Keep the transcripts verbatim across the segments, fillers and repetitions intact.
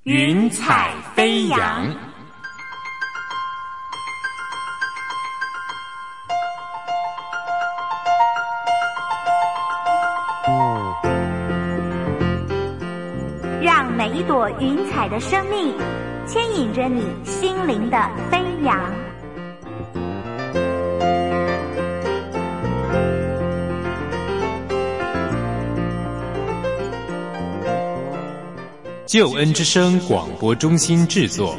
云彩飞扬。 让每一朵云彩的生命牵引着你心灵的飞扬。 救恩之声广播中心制作。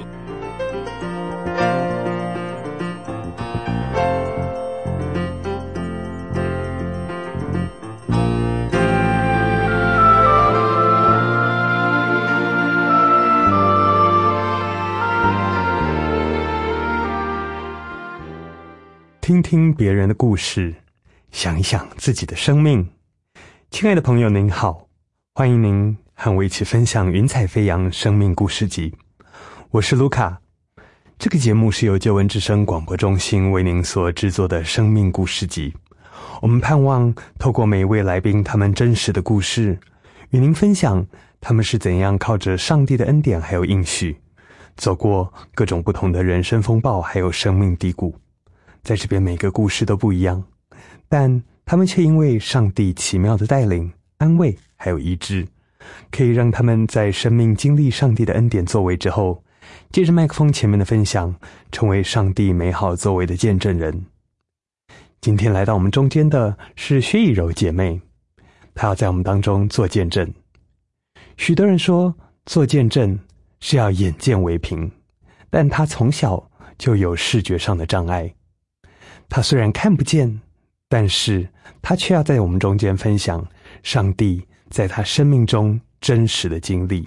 听听别人的故事，想一想自己的生命。亲爱的朋友您好，欢迎您和我一起分享云彩飞扬生命故事集。我是卢卡。这个节目是由救恩之声广播中心为您所制作的生命故事集。我们盼望透过每一位来宾他们真实的故事，与您分享他们是怎样靠着上帝的恩典还有应许，走过各种不同的人生风暴还有生命低谷。在这边每个故事都不一样，但他们却因为上帝奇妙的带领、安慰还有医治，可以让他们在生命经历上帝的恩典作为之后，借着麦克风前面的分享，成为上帝美好作为的见证人。今天来到我们中间的是薛以柔姐妹，她要在我们当中做见证。许多人说做见证是要眼见为凭，但她从小就有视觉上的障碍。她虽然看不见，但是她却要在我们中间分享上帝在她生命中真实的经历。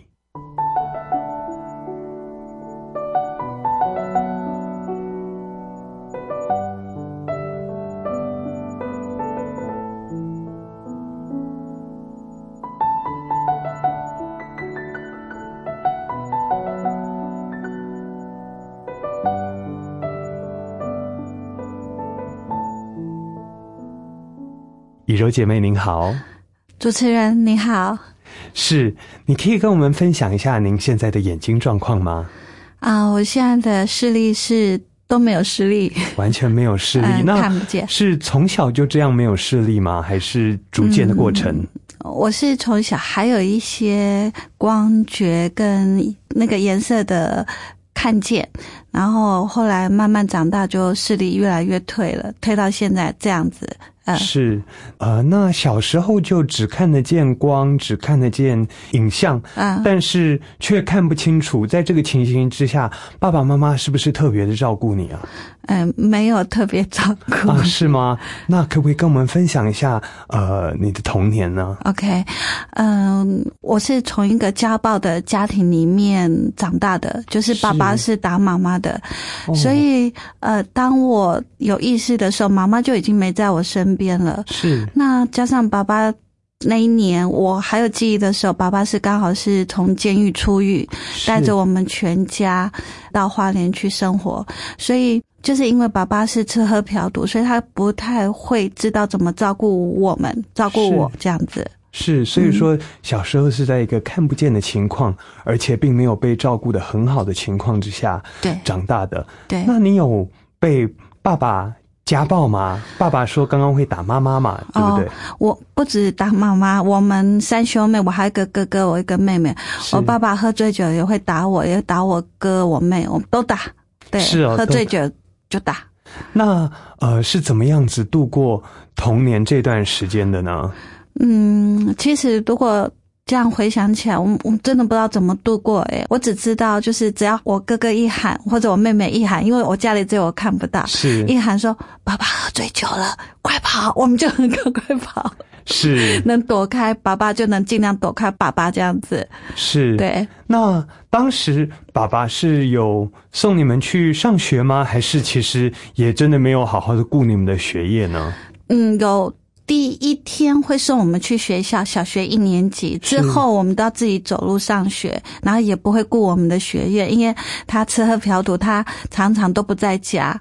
以柔姐妹您好。 主持人你好。 是，你可以跟我们分享一下您现在的眼睛状况吗？ 啊，我现在的视力是都没有视力， 完全没有视力。 嗯、 那看不见。 是从小就这样没有视力吗？还是逐渐的过程？ 嗯、我是从小还有一些光觉跟那个颜色的看见，然后后来慢慢长大就视力越来越退了，退到现在这样子。呃、 是，呃，那小时候就只看得见光，只看得见影像， 啊， 但是却看不清楚。在这个情形之下，爸爸妈妈是不是特别的照顾你啊？ 嗯、呃，没有特别照顾啊，是吗？那可不可以跟我们分享一下，呃，你的童年呢 ？OK， 嗯、呃，我是从一个家暴的家庭里面长大的，就是爸爸是打妈妈的，所以呃，当我有意识的时候，妈妈就已经没在我身边了。 是， 那加上爸爸那一年我还有记忆的时候，爸爸是刚好是从监狱出狱，带着我们全家到花莲去生活，所以就是因为爸爸是吃喝嫖赌，所以他不太会知道怎么照顾我们，照顾我这样子。 是，所以说小时候是在一个看不见的情况，嗯、而且并没有被照顾得很好的情况之下长大的。 对， 那你有被爸爸家暴吗？爸爸说刚刚会打妈妈嘛，对不对？ 哦，我不止打妈妈，我们三兄妹，我还有一个哥哥，我一个妹妹。我爸爸喝醉酒也会打我，也打我哥我妹，我们都打。对， 是哦， 喝醉酒就打。 那呃是怎么样子度过童年这段时间的呢？ 嗯，其实如果这样回想起来，我我真的不知道怎么度过诶。我只知道就是只要我哥哥一喊，或者我妹妹一喊，因为我家里只有我看不到， 是一喊说爸爸喝醉酒了，快跑，我们就很赶快跑， 是能躲开爸爸就能尽量躲开爸爸这样子。 是， 对。 那当时爸爸是有送你们去上学吗？还是其实也真的没有好好的顾你们的学业呢？ 嗯，有。第一天会送我们去学校，小学一年级之后，我们都要自己走路上学，然后也不会顾我们的学业，因为他吃喝嫖赌，他常常都不在家。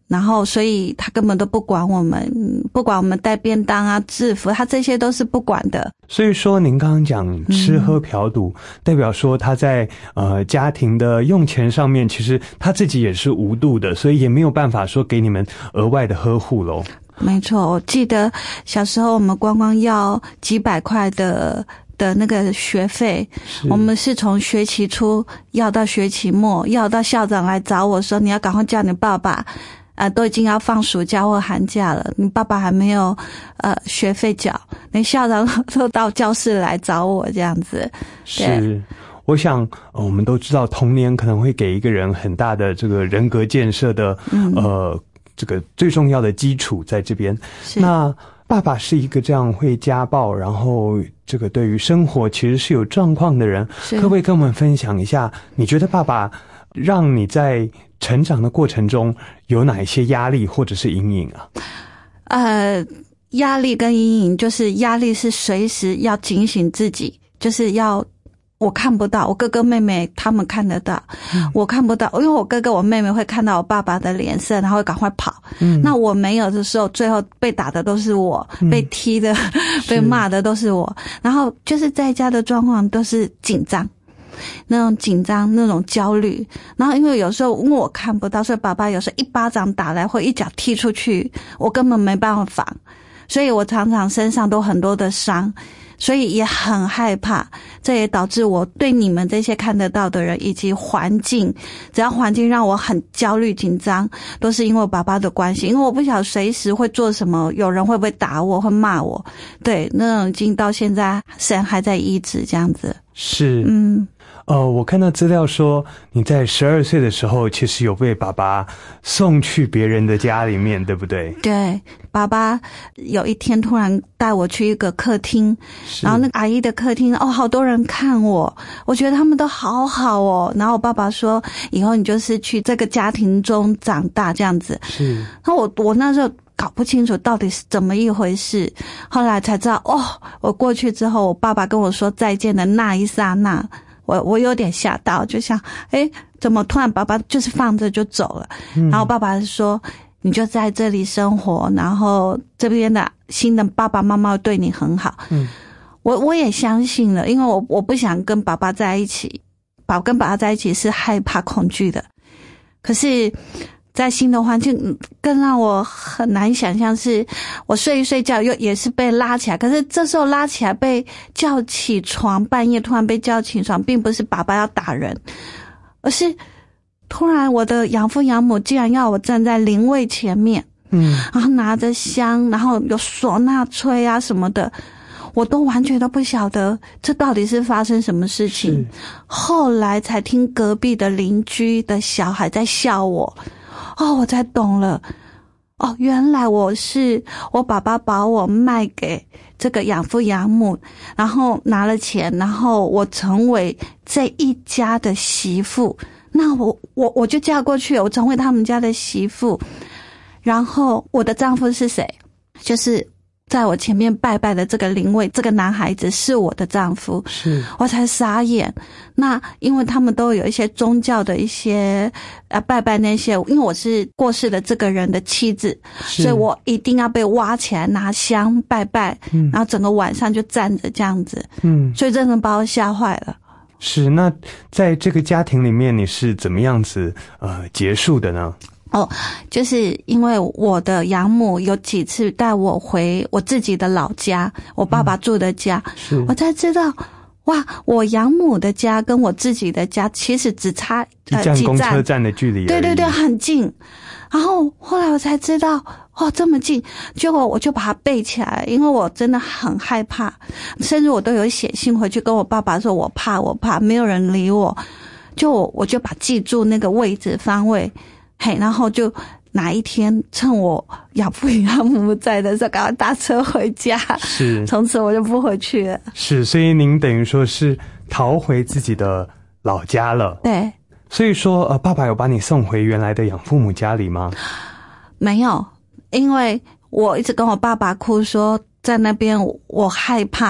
然后所以他根本都不管我们，不管我们带便当啊、制服，他这些都是不管的。 所以说您刚刚讲吃喝嫖赌、嗯、代表说他在呃家庭的用钱上面其实他自己也是无度的，所以也没有办法说给你们额外的呵护咯。 没错，我记得小时候我们光光要几百块的的那个学费，我们是从学期初要到学期末，要到校长来找我说你要赶快叫你爸爸，呃，都已经要放暑假或寒假了，你爸爸还没有呃学费缴，连校长都到教室来找我这样子。 是，我想、呃、我们都知道童年可能会给一个人很大的这个人格建设的、嗯、呃这个最重要的基础在这边。那爸爸是一个这样会家暴，然后这个对于生活其实是有状况的人，可不可以跟我们分享一下，你觉得爸爸让你在成长的过程中有哪一些压力或者是阴影啊？ 呃，压力跟阴影，就是压力是随时要警醒自己，就是要我看不到，我哥哥妹妹他们看得到、嗯、我看不到，因为我哥哥我妹妹会看到我爸爸的脸色，然后会赶快跑、嗯、那我没有的时候，最后被打的都是我、嗯、被踢的被骂的都是我，然后就是在家的状况都是紧张，那种紧张，那种焦虑，然后因为有时候因为我看不到，所以爸爸有时候一巴掌打来或一脚踢出去，我根本没办法防，所以我常常身上都很多的伤，所以也很害怕，这也导致我对你们这些看得到的人以及环境，只要环境让我很焦虑紧张，都是因为我爸爸的关系，因为我不晓得随时会做什么，有人会不会打我，会骂我，对，那种已经到现在神还在医治这样子。 是， 嗯。 呃，我看到资料说你在十二岁的时候其实有被爸爸送去别人的家里面，对不对？ 对，爸爸有一天突然带我去一个客厅，然后那个阿姨的客厅，哦，好多人看我，我觉得他们都好好哦，然后我爸爸说以后你就是去这个家庭中长大这样子。 是， 然后我我那时候搞不清楚到底是怎么一回事，后来才知道，哦，我过去之后，我爸爸跟我说再见的那一刹那，我我有点吓到，就想，诶，怎么突然爸爸就是放着就走了？嗯、然后爸爸说，你就在这里生活，然后这边的新的爸爸妈妈对你很好。嗯，我我也相信了，因为我我不想跟爸爸在一起，爸跟爸爸在一起是害怕恐惧的，可是在新的环境更让我很难想象，是我睡一睡觉又也是被拉起来，可是这时候拉起来被叫起床，半夜突然被叫起床，并不是爸爸要打人，而是突然我的养父养母竟然要我站在灵位前面，嗯，然后拿着香，然后有唢呐吹啊什么的，我都完全都不晓得这到底是发生什么事情。后来才听隔壁的邻居的小孩在笑我，哦，我才懂了，哦，原来我是我爸爸把我卖给这个养父养母，然后拿了钱，然后我成为这一家的媳妇，那我我我就嫁过去了，我成为他们家的媳妇，然后我的丈夫是谁？就是在我前面拜拜的这个灵位，这个男孩子是我的丈夫，是我才傻眼。那因为他们都有一些宗教的一些呃拜拜那些，因为我是过世的这个人的妻子，所以我一定要被挖起来拿香拜拜，嗯，然后整个晚上就站着这样子，嗯，所以真的把我吓坏了。 是，那在这个家庭里面你是怎么样子呃结束的呢？ 哦，就是因为我的养母有几次带我回我自己的老家，我爸爸住的家，嗯，我才知道，哇，我养母的家跟我自己的家其实只差呃几站公车站的距离而已， 对对对，很近。然后后来我才知道，哦，这么近，结果我就把它背起来，因为我真的很害怕，甚至我都有写信回去跟我爸爸说，我怕，我怕，没有人理我，就我我就把记住那个位置方位。嘿，然后就哪一天趁我养父养母在的时候，赶快搭车回家。是，从此我就不回去了。 是，所以您等于说是逃回自己的老家了。 对。 所以说，呃，爸爸有把你送回原来的养父母家里吗？ 没有，因为我一直跟我爸爸哭说，在那边我害怕。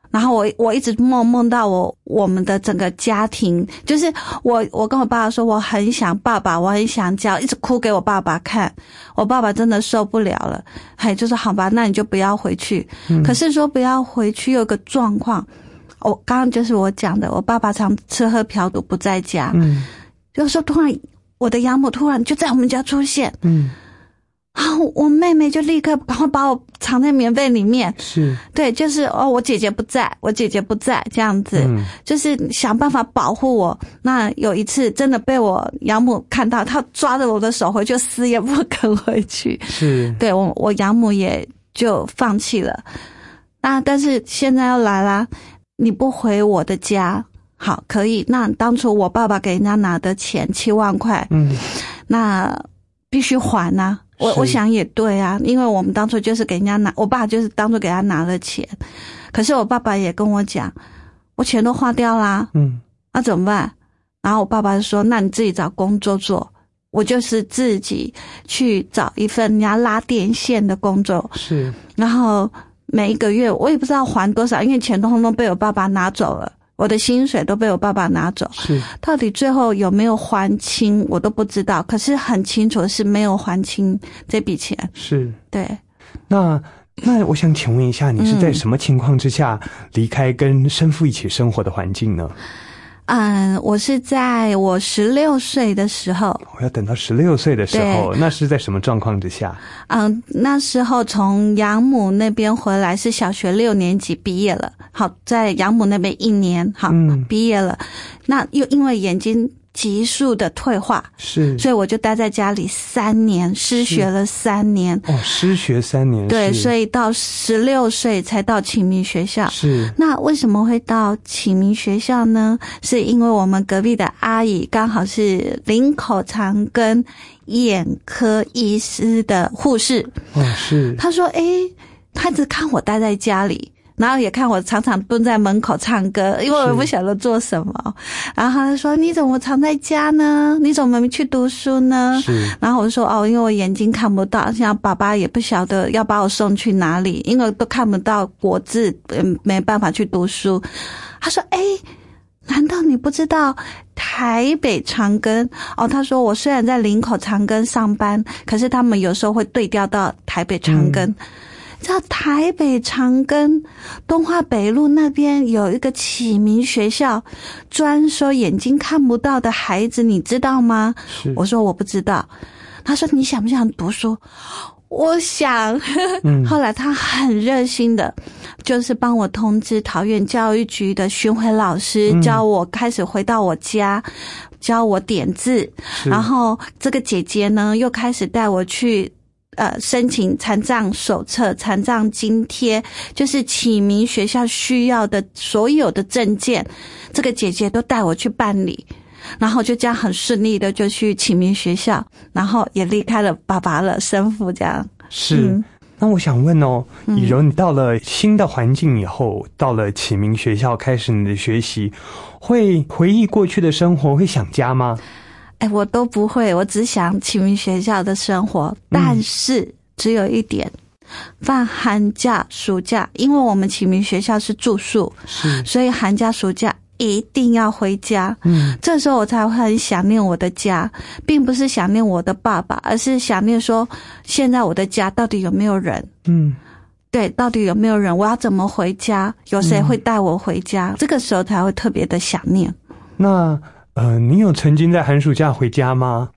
然后我我一直梦梦到我我们的整个家庭，就是我我跟我爸爸说我很想爸爸，我很想家，一直哭给我爸爸看。我爸爸真的受不了了，还就说好吧，那你就不要回去。嗯、可是说不要回去有个状况，我刚刚就是我讲的，我爸爸常吃喝嫖赌不在家，嗯，就说突然我的养母突然就在我们家出现，嗯。然后我妹妹就立刻赶快把我藏在棉被里面， 是对，就是哦，我姐姐不在，我姐姐不在这样子，嗯、就是想办法保护我。那有一次真的被我养母看到，她抓着我的手回去，死也不肯回去。 是， 对我我养母也就放弃了。那但是现在要来啦，你不回我的家，好可以。那当初我爸爸给人家拿的钱七万块，嗯，那必须还啊。我我想也对啊，因为我们当初就是给人家拿，我爸就是当初给他拿了钱，可是我爸爸也跟我讲，我钱都花掉啦，嗯，那怎么办？然后我爸爸就说，那你自己找工作做。我就是自己去找一份人家拉电线的工作， 是， 然后每一个月我也不知道还多少，因为钱通通被我爸爸拿走了。我的薪水都被我爸爸拿走， 是， 到底最后有没有还清我都不知道，可是很清楚是没有还清这笔钱。 是， 对。 那那我想请问一下，你是在什么情况之下离开跟生父一起生活的环境呢？ 嗯，我是在我十六岁的时候。 我要等到十六岁的时候，那是在什么状况之下？ 嗯，那时候从养母那边回来，是小学六年级毕业了。好，在养母那边一年，好，嗯、毕业了。那又因为眼睛急速的退化， 是， 所以我就待在家里三年，失学了三年。 哦，失学三年。 对，所以到十六岁才到启明学校。 是。 那为什么会到启明学校呢？是因为我们隔壁的阿姨刚好是林口长庚眼科医师的护士。 哦，是。 她说，诶，她只看我待在家里。然后也看我常常蹲在门口唱歌，因为我也不晓得做什么。然后他说：“你怎么常在家呢？你怎么没去读书呢？” 是。 然后我就说：“哦，因为我眼睛看不到，像爸爸也不晓得要把我送去哪里，因为都看不到国字，嗯，没办法去读书。”他说：“哎，难道你不知道台北长庚？”哦，他说：“我虽然在林口长庚上班，可是他们有时候会对调到台北长庚。嗯”在台北长庚东华北路那边有一个启明学校，专收眼睛看不到的孩子，你知道吗？我说我不知道。他说你想不想读书？我想。嗯、后来他很热心的，就是帮我通知桃园教育局的巡回老师，嗯、教我开始回到我家，教我点字。然后这个姐姐呢，又开始带我去。呃，申请残障手册、残障津贴，就是启明学校需要的所有的证件，这个姐姐都带我去办理，然后就这样很顺利的就去启明学校，然后也离开了爸爸了，生父这样。 是。嗯、那我想问哦，以柔，你到了新的环境以后，嗯、到了启明学校开始你的学习，会回忆过去的生活，会想家吗？ 哎，我都不会，我只想启明学校的生活，但是只有一点，放寒假、暑假，因为我们启明学校是住宿， 是， 所以寒假、暑假一定要回家。嗯，这时候我才会很想念我的家，并不是想念我的爸爸，而是想念说，现在我的家到底有没有人？嗯，对，到底有没有人？我要怎么回家？有谁会带我回家？嗯、这个时候才会特别的想念。 那。呃，你有曾经在寒暑假回家吗？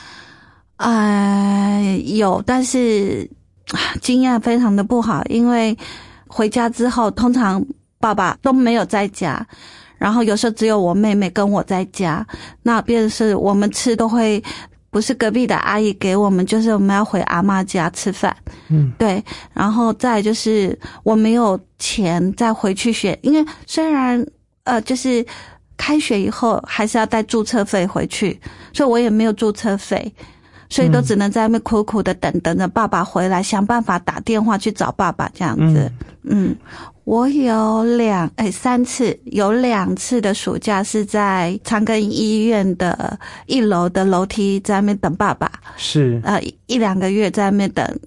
呃，有，但是经验非常的不好，因为回家之后，通常爸爸都没有在家，然后有时候只有我妹妹跟我在家，那变成是我们吃都会不是隔壁的阿姨给我们，就是我们要回阿嬷家吃饭。嗯，对，然后再来就是我没有钱再回去学，因为虽然呃就是。开学以后还是要带注册费回去，所以我也没有注册费，所以都只能在那边苦苦的等，等着爸爸回来，想办法打电话去找爸爸这样子。嗯，嗯我有两哎三次，有两次的暑假是在长庚医院的一楼的楼梯在那边等爸爸， 是呃一两个月在那边等。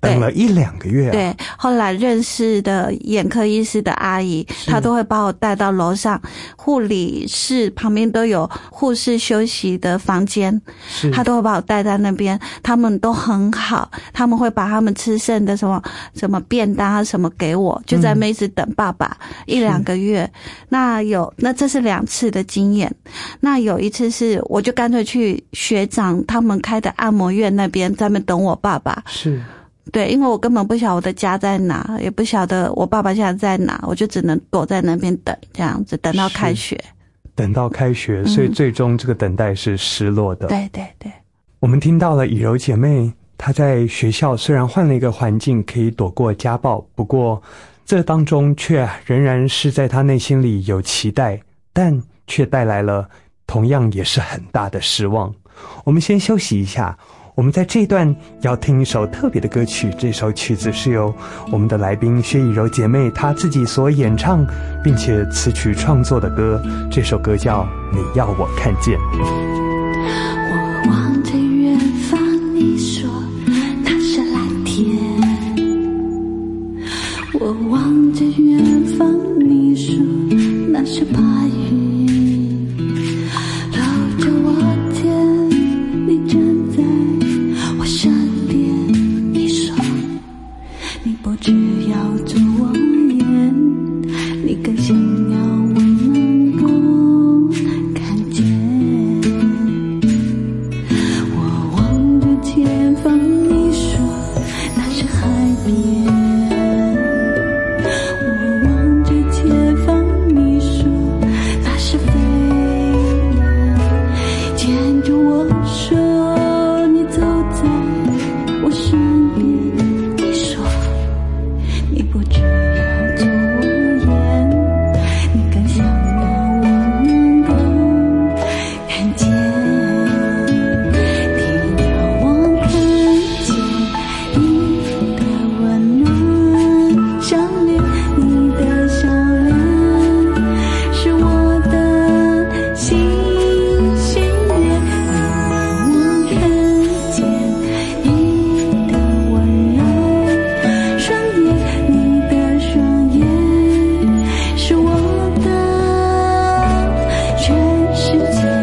等了一两个月啊。 对，后来认识的眼科医师的阿姨，她都会把我带到楼上，护理室旁边都有护士休息的房间，她都会把我带在那边，他们都很好，他们会把他们吃剩的什么什么便当啊什么给我，就在那一直等爸爸、嗯、一两个月。那有那这是两次的经验，那有一次是我就干脆去学长他们开的按摩院那边在那边等我爸爸。 是。 对，因为我根本不晓得我的家在哪，也不晓得我爸爸现在在哪，我就只能躲在那边等，这样子等到开学。 等到开学，所以最终这个等待是失落的。 嗯、对对对。 我们听到了以柔姐妹，她在学校虽然换了一个环境，可以躲过家暴，不过这当中却仍然是在她内心里有期待，但却带来了同样也是很大的失望。我们先休息一下。我们在这一段要听一首特别的歌曲，这首曲子是由我们的来宾薛以柔姐妹她自己所演唱并且词曲创作的歌，这首歌叫《你要我看见》。 我望着远方，你说那是蓝天，我望着远方，你说那是白云，搂着我肩，你站在我身边，你说你不只要做我眼，你更想要我能够看见。我望着前方，你说那是海边，我望着前方，你说那是飞鸟，牵着我说你走在我身边，你说你不只要做我眼，你更想要我能够看见。你要我看见你的温暖，想念你的笑脸，是我的心心念。你要我看见你的温柔，双眼，你的双眼，是我的全世界。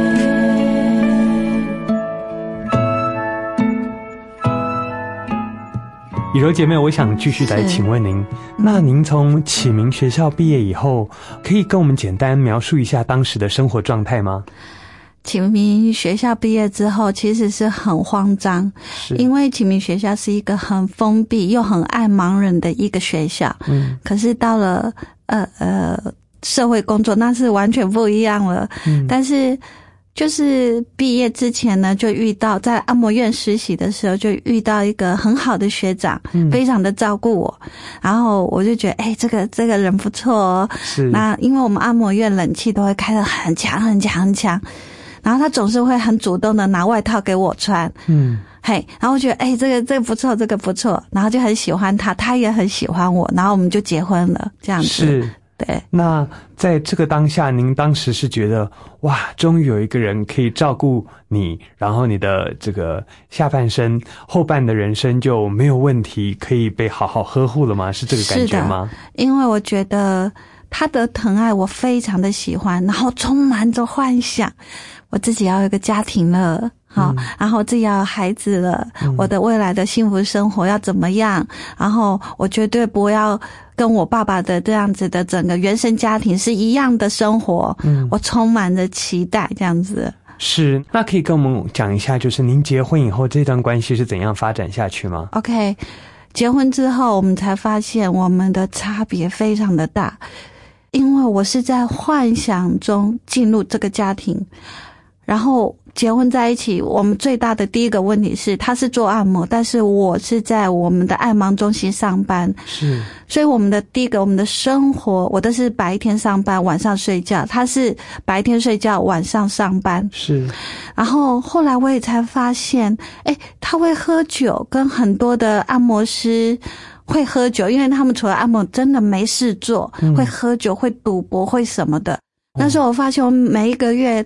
以柔姐妹，我想继续来请问您，那您从启明学校毕业以后，可以跟我们简单描述一下当时的生活状态吗？ 启明学校毕业之后其实是很慌张，因为启明学校是一个很封闭又很爱盲人的一个学校，嗯，可是到了呃呃社会工作那是完全不一样了，嗯，但是就是毕业之前呢，就遇到在按摩院实习的时候，就遇到一个很好的学长，嗯、非常的照顾我，然后我就觉得，哎，这个这个人不错哦。是。那因为我们按摩院冷气都会开得很强很强很强，然后他总是会很主动的拿外套给我穿，嗯，嘿，然后我觉得，哎，这个这个不错，这个不错，然后就很喜欢他，他也很喜欢我，然后我们就结婚了，这样子。是。对， 那在这个当下，您当时是觉得哇，终于有一个人可以照顾你，然后你的这个下半生、后半的人生就没有问题，可以被好好呵护了吗？是这个感觉吗？ 是的，因为我觉得他的疼爱我非常的喜欢，然后充满着幻想，我自己要有一个家庭了。好，嗯、然后自己要有孩子了，嗯、我的未来的幸福生活要怎么样？然后我绝对不要跟我爸爸的这样子的整个原生家庭是一样的生活，嗯，我充满着期待，这样子。 是，那可以跟我们讲一下，就是您结婚以后这段关系是怎样发展下去吗 ？OK， 结婚之后我们才发现我们的差别非常的大，因为我是在幻想中进入这个家庭，然后结婚在一起，我们最大的第一个问题是，他是做按摩，但是我是在我们的爱盲中心上班，是，所以我们的第一个，我们的生活，我都是白天上班，晚上睡觉，他是白天睡觉，晚上上班，是。然后后来我也才发现，诶，他会喝酒，跟很多的按摩师会喝酒，因为他们除了按摩真的没事做，嗯、会喝酒，会赌博，会什么的。那时候我发现我每一个月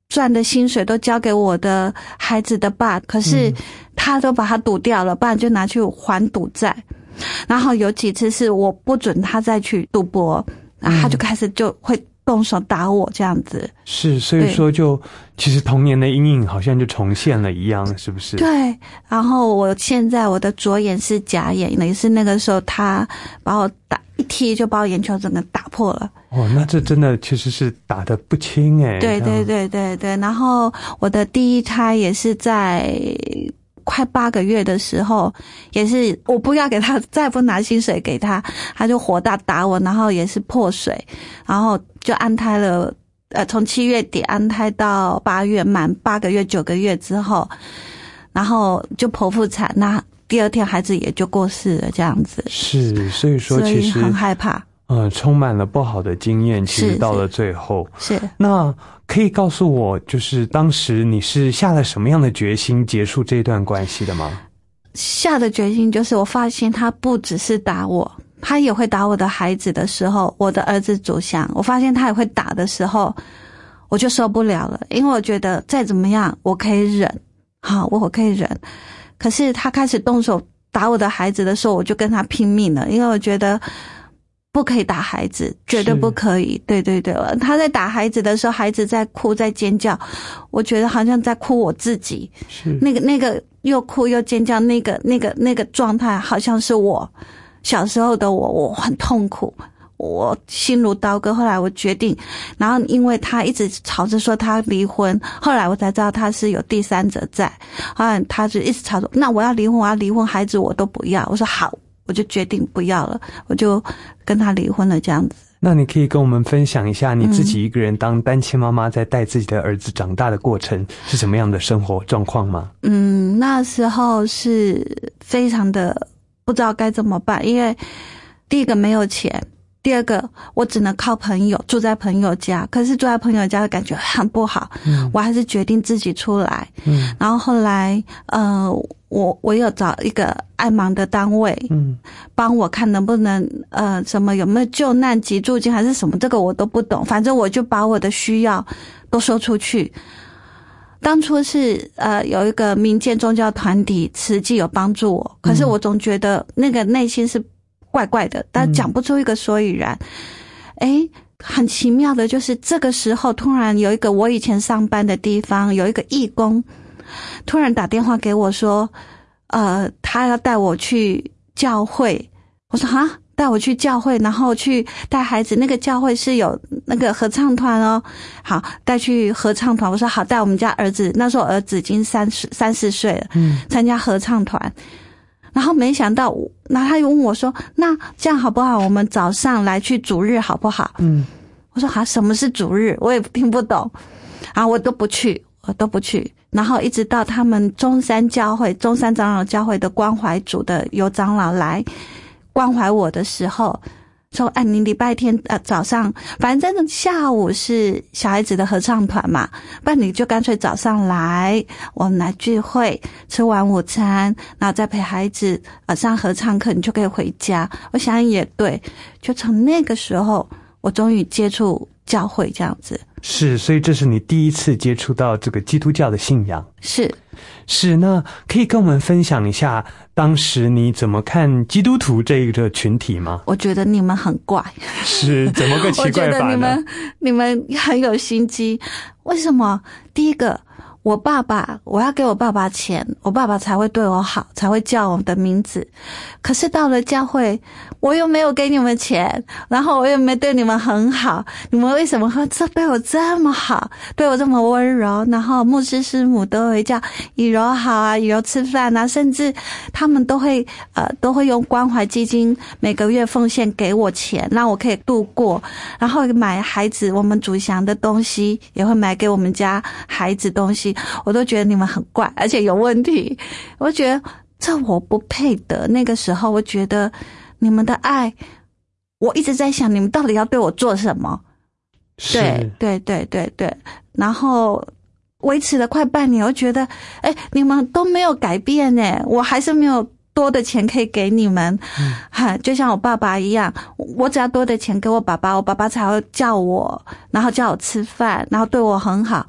赚的薪水都交给我的孩子的爸，可是他都把它赌掉了，不然就拿去还赌债。然后有几次是我不准他再去赌博，然后他就开始就会动手打我这样子。 是，所以说就其实童年的阴影好像就重现了一样，是不是？ 对。然后我现在我的左眼是假眼，也是那个时候他把我打一踢就把我眼球整个打破了。 哦，那这真的其实是打得不轻诶。 对对对对对。然后我的第一胎也是在快八个月的时候，也是我不要给他，再不拿薪水给他，他就火大打我，然后也是破水，然后就安胎了。呃，从七月底安胎到八月满八个月九个月之后，然后就剖腹产，那第二天孩子也就过世了，这样子。 是，所以说其实所以很害怕。 呃，充满了不好的经验，其实到了最后是。是那可以告诉我，就是当时你是下了什么样的决心结束这段关系的吗？ 下的决心就是我发现他不只是打我，他也会打我的孩子的时候，我的儿子祖祥，我发现他也会打的时候，我就受不了了，因为我觉得再怎么样我可以忍，好，我可以忍。可是他开始动手打我的孩子的时候，我就跟他拼命了，因为我觉得不可以打孩子，绝对不可以。对对对，他在打孩子的时候，孩子在哭在尖叫，我觉得好像在哭我自己。 是那个那个又哭又尖叫，那个那个那个状态，好像是我小时候的我，我很痛苦，我心如刀割。后来我决定，然后因为他一直吵着说他离婚，后来我才知道他是有第三者在，后来他就一直吵着，那我要离婚，我要离婚，孩子我都不要。我说好。我就决定不要了，我就跟他离婚了这样子。 那你可以跟我们分享一下你自己一个人当单亲妈妈在带自己的儿子长大的过程是什么样的生活状况吗？ 嗯，那时候是非常的不知道该怎么办，因为第一个没有钱，第二个我只能靠朋友，住在朋友家，可是住在朋友家的感觉很不好，嗯，我还是决定自己出来。嗯，然后后来呃我我有找一个爱盲的单位，嗯，帮我看能不能呃什么有没有救难急助金还是什么，这个我都不懂，反正我就把我的需要都说出去。当初是呃有一个民间宗教团体慈济有帮助我，可是我总觉得那个内心是怪怪的，但讲不出一个所以然。诶，很奇妙的就是这个时候突然有一个我以前上班的地方有一个义工突然打电话给我说，呃，他要带我去教会。我说哈，带我去教会，然后去带孩子。那个教会是有那个合唱团哦，好，带去合唱团。我说好，带我们家儿子，那时候儿子已经三十三四岁了，嗯，参加合唱团。然后没想到，然后他又问我说，那这样好不好？我们早上来去主日好不好？嗯，我说好，什么是主日？我也听不懂，然后我都不去。我都不去，然后一直到他们中山教会、中山长老教会的关怀组的有长老来关怀我的时候，说：“哎，你礼拜天呃早上，反正下午是小孩子的合唱团嘛，不然你就干脆早上来，我们来聚会，吃完午餐，然后再陪孩子呃上合唱课，你就可以回家。”我想也对，就从那个时候，我终于接触教会这样子。 是，所以这是你第一次接触到这个基督教的信仰。 是， 是，那可以跟我们分享一下当时你怎么看基督徒这个群体吗？ 我觉得你们很怪。 是，怎么个奇怪法呢？ 我觉得你们你们很有心机。为什么？第一个，我爸爸，我要给我爸爸钱，我爸爸才会对我好，才会叫我的名字。可是到了教会，我又没有给你们钱，然后我又没对你们很好，你们为什么会这对我这么好，对我这么温柔？然后牧师师母都会叫以柔好啊，以柔吃饭啊，甚至他们都会呃都会用关怀基金每个月奉献给我钱，让我可以度过，然后买孩子我们祖祥的东西，也会买给我们家孩子东西。我都觉得你们很怪，而且有问题。我觉得这我不配得。那个时候我觉得你们的爱，我一直在想你们到底要对我做什么。对对对对对，然后维持了快半年，我觉得哎，你们都没有改变哎，我还是没有多的钱可以给你们，嗯，哈，就像我爸爸一样，我只要多的钱给我爸爸，我爸爸才会叫我，然后叫我吃饭，然后对我很好。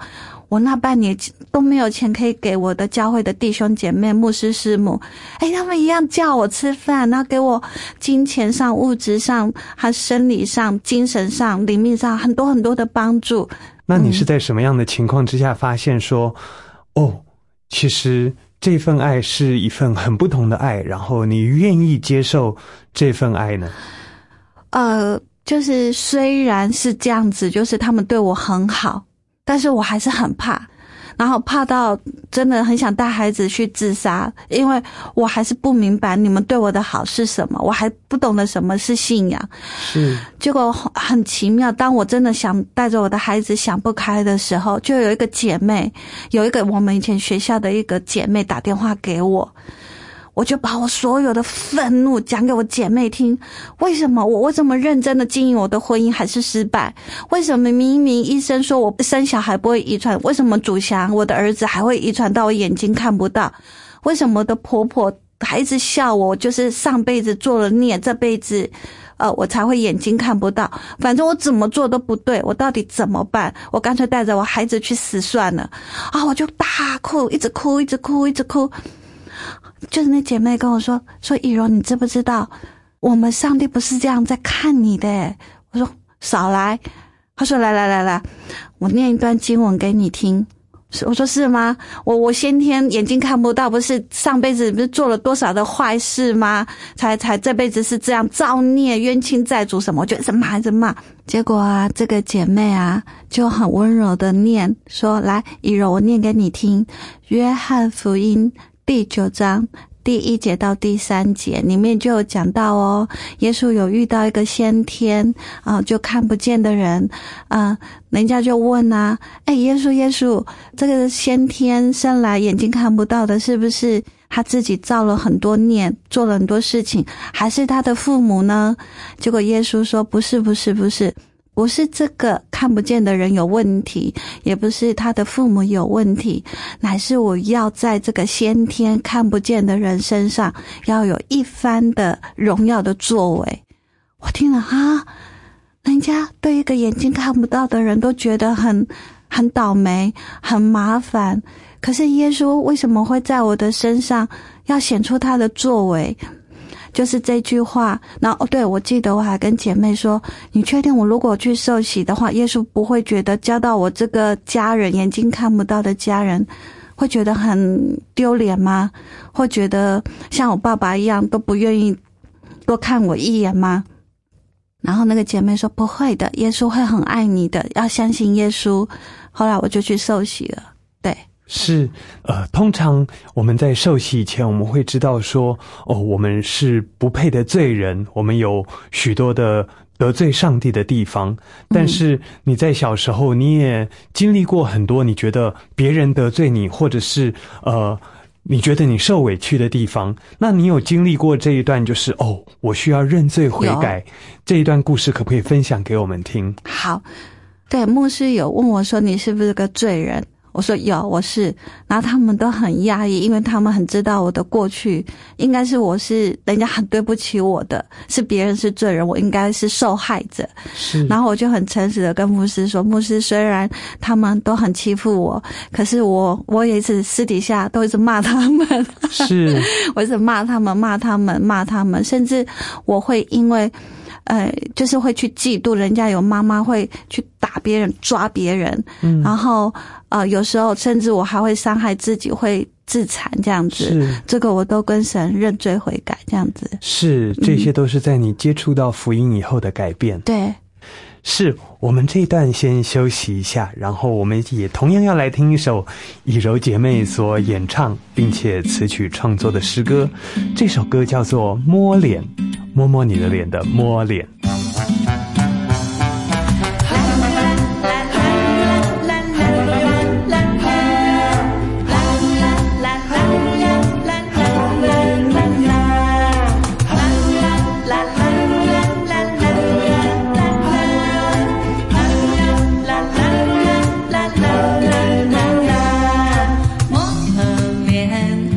我那半年都没有钱可以给我的教会的弟兄姐妹、牧师师母，哎，他们一样叫我吃饭，然后给我金钱上、物质上、和生理上、精神上、灵命上很多很多的帮助。 那你是在什么样的情况之下发现说，嗯、哦，其实这份爱是一份很不同的爱，然后你愿意接受这份爱呢？ 呃，就是虽然是这样子，就是他们对我很好，但是我还是很怕，然后怕到真的很想带孩子去自杀，因为我还是不明白你们对我的好是什么，我还不懂得什么是信仰。 是， 结果很奇妙，当我真的想带着我的孩子想不开的时候，就有一个姐妹，有一个我们以前学校的一个姐妹打电话给我，我就把我所有的愤怒讲给我姐妹听。为什么我我这么认真的经营我的婚姻还是失败？为什么明明医生说我生小孩不会遗传，为什么祖祥我的儿子还会遗传到我眼睛看不到？为什么我的婆婆还一直笑我，就是上辈子做了孽，这辈子呃，我才会眼睛看不到。反正我怎么做都不对，我到底怎么办？我干脆带着我孩子去死算了。啊，我就大哭，一直哭，一直哭，一直哭。就是那姐妹跟我说说以柔，你知不知道我们上帝不是这样在看你的耶？我说少来。她说来来来来，我念一段经文给你听。我说是吗？我我先天眼睛看不到，不是上辈子不是做了多少的坏事吗？才才这辈子是这样造孽冤亲债主什么？我就一直骂一直骂。结果啊，这个姐妹啊就很温柔的念说，来以柔，我念给你听。约翰福音第九章第一节到第三节里面就有讲到哦，耶稣有遇到一个先天啊、呃，就看不见的人啊、呃，人家就问啊，哎，耶稣耶稣，这个先天生来眼睛看不到的，是不是他自己造了很多孽，做了很多事情，还是他的父母呢？结果耶稣说，不是不是不是。不是这个看不见的人有问题，也不是他的父母有问题，乃是我要在这个先天看不见的人身上要有一番的荣耀的作为。我听了啊，人家对一个眼睛看不到的人都觉得很很倒霉，很麻烦，可是耶稣为什么会在我的身上要显出他的作为？就是这句话。然后哦，对，我记得我还跟姐妹说，你确定我如果去受洗的话，耶稣不会觉得交到我这个家人眼睛看不到的家人会觉得很丢脸吗？会觉得像我爸爸一样都不愿意多看我一眼吗？然后那个姐妹说，不会的，耶稣会很爱你的，要相信耶稣。后来我就去受洗了。对， 是，呃，通常我们在受洗以前，我们会知道说，哦，我们是不配的罪人，我们有许多的得罪上帝的地方。但是你在小时候，你也经历过很多，你觉得别人得罪你，或者是呃，你觉得你受委屈的地方。那你有经历过这一段，就是哦，我需要认罪悔改这一段故事，可不可以分享给我们听？ 好，对，牧师有问我说，你是不是个罪人？我说有，我是。然后他们都很压抑，因为他们很知道我的过去，应该是我是人家很对不起我的，是别人是罪人，我应该是受害者。 是。 然后我就很诚实的跟牧师说，牧师，虽然他们都很欺负我，可是我我也是私底下都一直骂他们。 是。 我一直骂他们，骂他们，骂他们，甚至我会因为呃，就是会去嫉妒人家有妈妈会去打别人、抓别人，嗯，然后呃，有时候甚至我还会伤害自己，会自残这样子。 是， 这个我都跟神认罪悔改这样子。 是，这些都是在你接触到福音以后的改变。 嗯、对。 是，我们这一段先休息一下，然后我们也同样要来听一首以柔姐妹所演唱并且词曲创作的诗歌。这首歌叫做《摸脸》，摸摸你的脸的摸脸。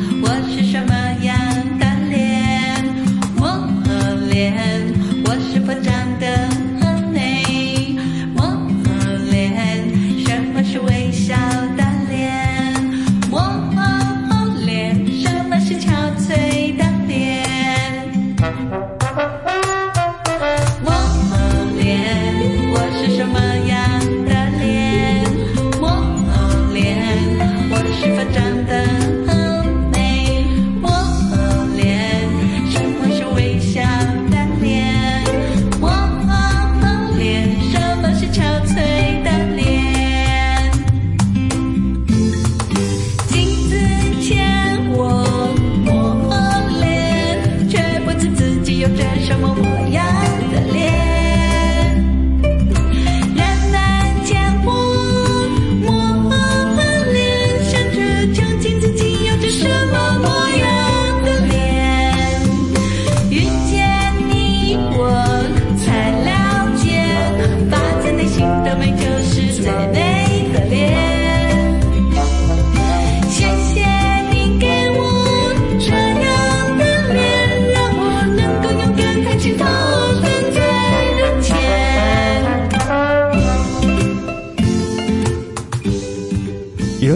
我是不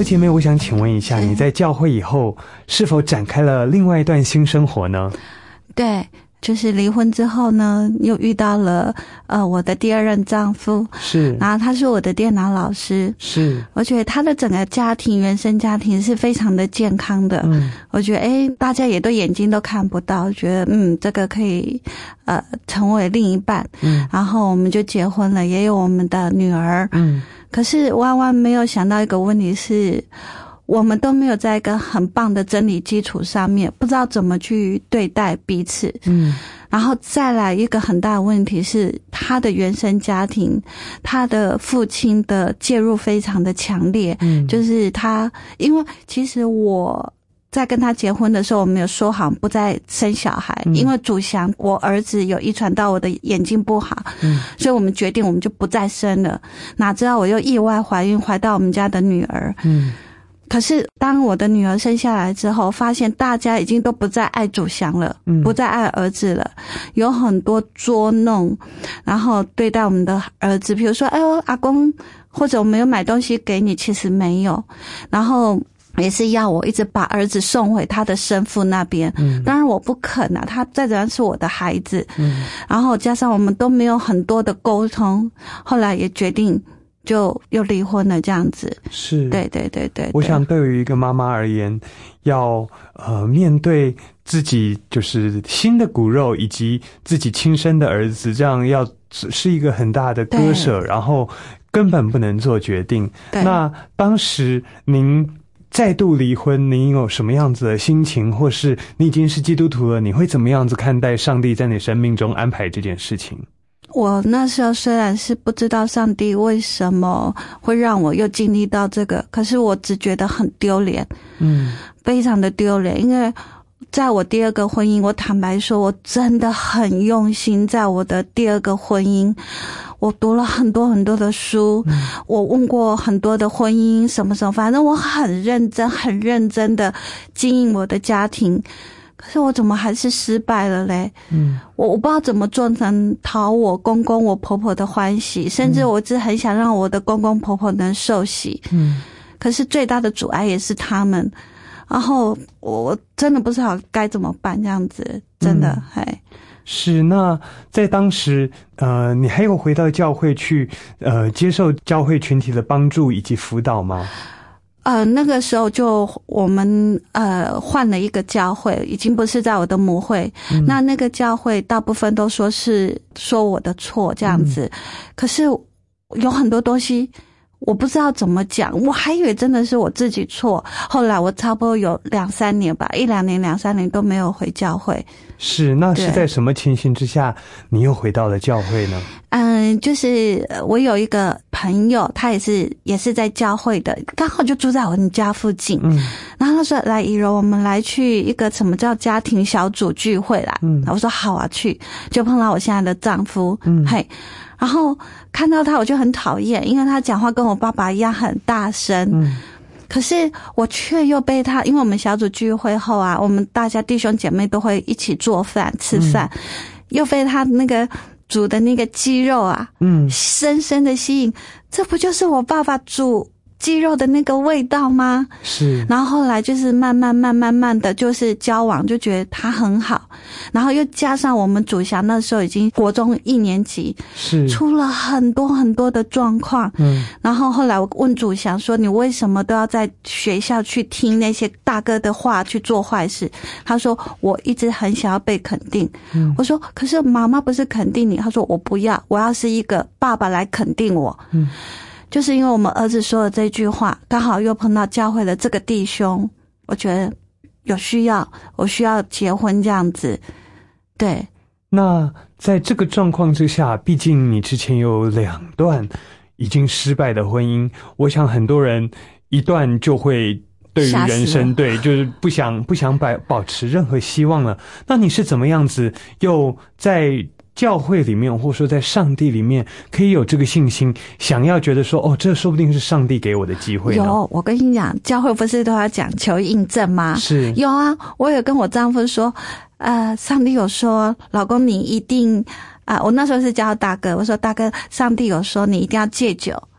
何姐妹，我想请问一下，你在教会以后是否展开了另外一段新生活呢？ 对，就是离婚之后呢，又遇到了呃我的第二任丈夫， 是， 然后他是我的电脑老师， 是， 我觉得他的整个家庭原生家庭是非常的健康的， 嗯， 我觉得诶大家也都眼睛都看不到，觉得嗯这个可以呃成为另一半， 嗯， 然后我们就结婚了，也有我们的女儿， 嗯， 可是万万没有想到一个问题是，我们都没有在一个很棒的真理基础上面，不知道怎么去对待彼此。 嗯， 然后再来一个很大的问题是，他的原生家庭，他的父亲的介入非常的强烈。 嗯， 就是他，因为其实我在跟他结婚的时候，我们有说好不再生小孩， 嗯， 因为祖祥我儿子有遗传到我的眼睛不好， 嗯， 所以我们决定我们就不再生了。哪知道我又意外怀孕，怀到我们家的女儿。 嗯。 可是当我的女儿生下来之后，发现大家已经都不再爱祖祥了， 嗯， 不再爱儿子了，有很多捉弄，然后对待我们的儿子，比如说哎呦阿公，或者我没有买东西给你，其实没有，然后也是要我一直把儿子送回他的生父那边，嗯，当然我不肯啊，他再怎样是我的孩子，嗯，然后加上我们都没有很多的沟通，后来也决定就又离婚了，这样子。 是， 对对对 对, 对。 我想对于一个妈妈而言，要呃面对自己就是新的骨肉以及自己亲生的儿子，这样要是一个很大的割舍，然后根本不能做决定。那当时您再度离婚，您有什么样子的心情，或是你已经是基督徒了，你会怎么样子看待上帝在你生命中安排这件事情？ 我那时候虽然是不知道上帝为什么会让我又经历到这个，可是我只觉得很丢脸，嗯，非常的丢脸。因为在我第二个婚姻，我坦白说，我真的很用心，在我的第二个婚姻，我读了很多很多的书，嗯，我问过很多的婚姻什么什么，反正我很认真很认真的经营我的家庭。可是我怎么还是失败了嘞？嗯，我我不知道怎么做能讨我公公我婆婆的欢喜，甚至我只很想让我的公公婆婆能受洗。嗯，可是最大的阻碍也是他们，然后我真的不知道该怎么办，这样子真的还、嗯、 是。那在当时，呃，你还有回到教会去，呃，接受教会群体的帮助以及辅导吗？ 呃，那个时候就我们呃换了一个教会，已经不是在我的母会。嗯、那那个教会大部分都说是说我的错这样子，嗯、可是有很多东西我不知道怎么讲，我还以为真的是我自己错。后来我差不多有两三年吧，一两年、两三年都没有回教会。 是，那是在什么情形之下你又回到了教会呢？ 嗯，就是我有一个朋友，他也是也是在教会的，刚好就住在我们家附近。嗯，然后他说：“来，怡柔，我们来去一个什么叫家庭小组聚会啦。”嗯，我说好啊，去。就碰到我现在的丈夫，嗯，嘿，然后看到他我就很讨厌，因为他讲话跟我爸爸一样很大声。嗯。可是我却又被他，因为我们小组聚会后啊，我们大家弟兄姐妹都会一起做饭吃饭，嗯、又被他那个煮的那个鸡肉啊，嗯，深深的吸引。这不就是我爸爸煮鸡肉的那个味道吗？是。然后后来就是慢慢慢慢慢的就是交往，就觉得他很好，然后又加上我们祖祥那时候已经国中一年级，是出了很多很多的状况。嗯。然后后来我问祖祥说：“你为什么都要在学校去听那些大哥的话去做坏事？”他说：“我一直很想要被肯定。”嗯。我说：“可是妈妈不是肯定你。”他说：“我不要，我要是一个爸爸来肯定我。”嗯。就是因为我们儿子说的这句话，刚好又碰到教会的这个弟兄，我觉得有需要，我需要结婚这样子。对。 那在这个状况之下，毕竟你之前有两段已经失败的婚姻，我想很多人一段就会对于人生，对，就是不想不想保保持任何希望了。那你是怎么样子又在教会里面，或者说在上帝里面，可以有这个信心，想要觉得说，哦，这说不定是上帝给我的机会呢？ 有，我跟你讲，教会不是都要讲求印证吗？是。有啊，我有跟我丈夫说，呃，上帝有说，老公你一定啊、呃，我那时候是叫大哥，我说大哥，上帝有说你一定要戒酒，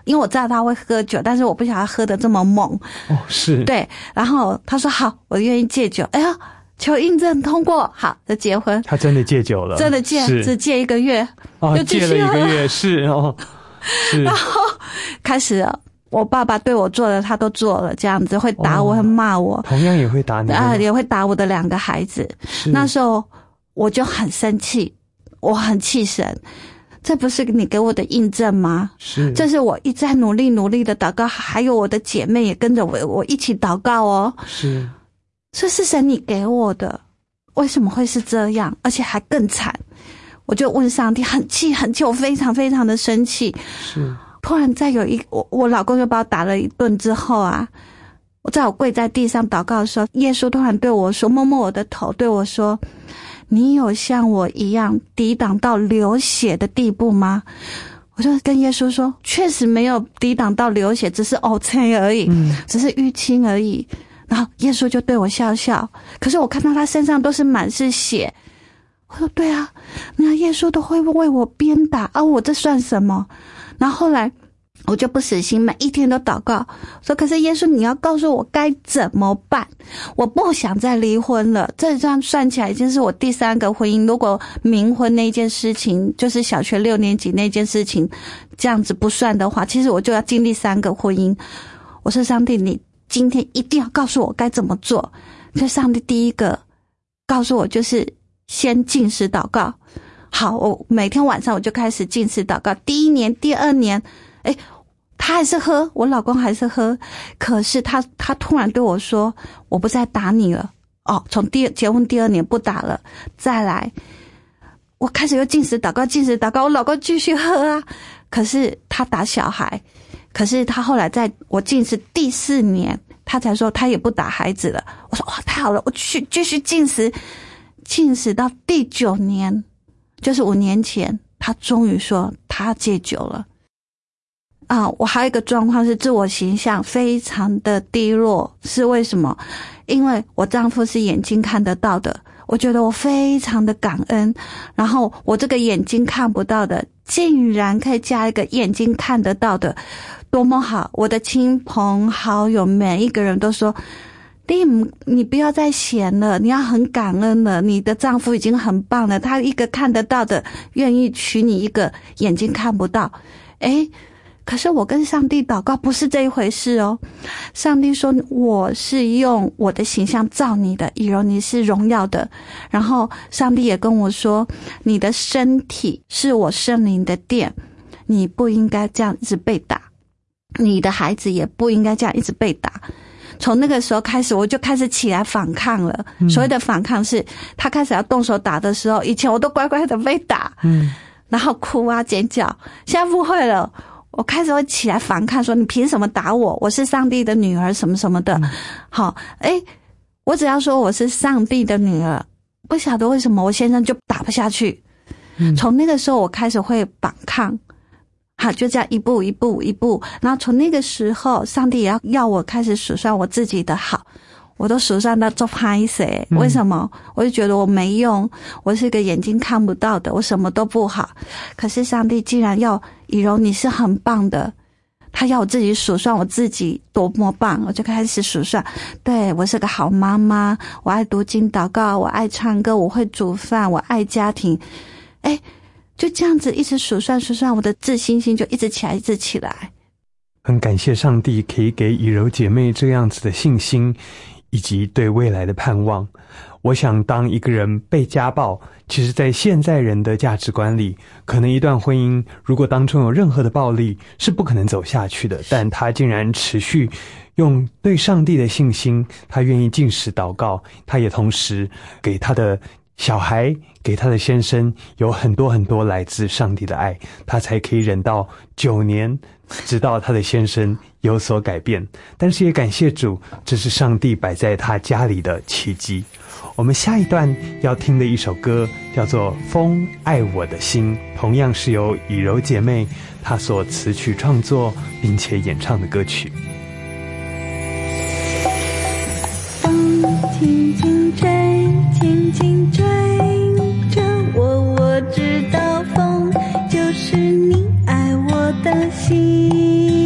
因为我知道他会喝酒，但是我不晓得他喝得这么猛。 哦，是。 对，然后他说好，我愿意戒酒。哎呀，求印证通过，好，就结婚。 他真的戒酒了， 真的戒，只戒一个月， 哦， 就继续戒了一个月，是哦，是。 然后开始了。我爸爸对我做的他都做了，这样子会打我，会骂我， 同样也会打你啊，也会打我的两个孩子。那时候我就很生气，我很气神，这不是你给我的印证吗？ 是， 这是我一直在努力努力的祷告，还有我的姐妹也跟着我，我一起祷告哦。 是， 这是神你给我的，为什么会是这样？而且还更惨。我就问上帝，很气很气，我非常非常的生气。 是。 突然在有一我我老公就把我打了一顿之后啊，我在我跪在地上祷告的时候，耶稣突然对我说，摸摸我的头对我说，你有像我一样抵挡到流血的地步吗？我就跟耶稣说，确实没有抵挡到流血，只是凹陷而已、嗯、只是淤青而已。然后耶稣就对我笑笑，可是我看到他身上都是满是血。我说对啊，那耶稣都会为我鞭打啊，我这算什么？然后后来我就不死心，每一天都祷告说，可是耶稣你要告诉我该怎么办，我不想再离婚了。这样算起来已经是我第三个婚姻，如果冥婚那件事情，就是小学六年级那件事情这样子不算的话，其实我就要经历三个婚姻。我说上帝，你今天一定要告诉我该怎么做。可是上帝第一个告诉我就是先禁食祷告。好，我每天晚上我就开始禁食祷告。第一年、第二年，诶，他还是喝，我老公还是喝，可是他他突然对我说，我不再打你了。哦，从第结婚第二年不打了。再来，我开始又禁食祷告，禁食祷告，我老公继续喝啊。可是他打小孩，可是他后来在我禁食第四年，他才说他也不打孩子了。我说哇，太好了，我去继续禁食，禁食到第九年。就是五年前，他终于说他戒酒了。啊，我还有一个状况是自我形象非常的低落，是为什么？因为我丈夫是眼睛看得到的，我觉得我非常的感恩。然后我这个眼睛看不到的，竟然可以加一个眼睛看得到的，多么好！我的亲朋好友每一个人都说，你你不要再闲了，你要很感恩了，你的丈夫已经很棒了，他一个看得到的愿意娶你，一个眼睛看不到。诶，可是我跟上帝祷告不是这一回事哦。上帝说我是用我的形象造你的，以容你是荣耀的。然后上帝也跟我说，你的身体是我圣灵的殿，你不应该这样一直被打，你的孩子也不应该这样一直被打。从那个时候开始，我就开始起来反抗了。嗯、所谓的反抗是，他开始要动手打的时候，以前我都乖乖的被打，嗯，然后哭啊尖叫，现在不会了。我开始会起来反抗，说你凭什么打我？我是上帝的女儿，什么什么的。嗯、好，诶，我只要说我是上帝的女儿，不晓得为什么我先生就打不下去。嗯、从那个时候我开始会反抗。好，就这样一步一步一步，然后从那个时候，上帝也要要我开始数算我自己的好，我都数算到做拍摄。为什么？我就觉得我没用，我是个眼睛看不到的，我什么都不好。可是上帝竟然要以柔你是很棒的，他要我自己数算我自己多么棒，我就开始数算。对，我是个好妈妈，我爱读经祷告，我爱唱歌，我会煮饭，我爱家庭。诶，就这样子一直数算数算，我的自信心就一直起来一直起来。 很感谢上帝可以给以柔姐妹这样子的信心以及对未来的盼望。我想当一个人被家暴，其实在现在人的价值观里，可能一段婚姻如果当中有任何的暴力是不可能走下去的，但他竟然持续用对上帝的信心，他愿意禁食祷告，他也同时给他的小孩，给他的先生有很多很多来自上帝的爱，他才可以忍到九年，直到他的先生有所改变。但是也感谢主，这是上帝摆在他家里的奇迹。我们下一段要听的一首歌叫做《风爱我的心》，同样是由以柔姐妹她所词曲创作并且演唱的歌曲。 风轻轻吹，轻轻吹着我，我知道风就是你爱我的心。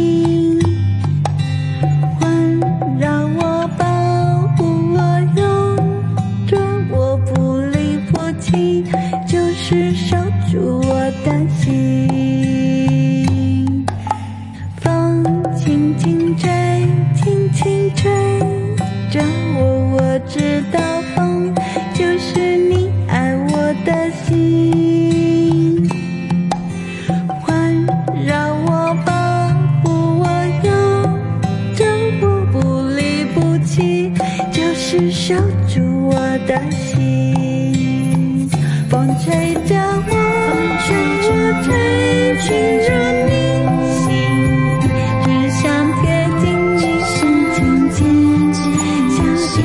着我，我知道风就是你爱我的心，环绕我，保护我，有着我不离不弃，就是守住我的心。风吹着我，风吹着我，吹进入你心，只想贴近你身渐渐相信。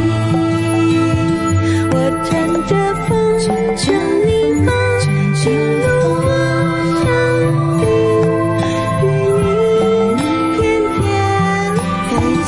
我乘着风，向你放进入我生命，与你翩翩飞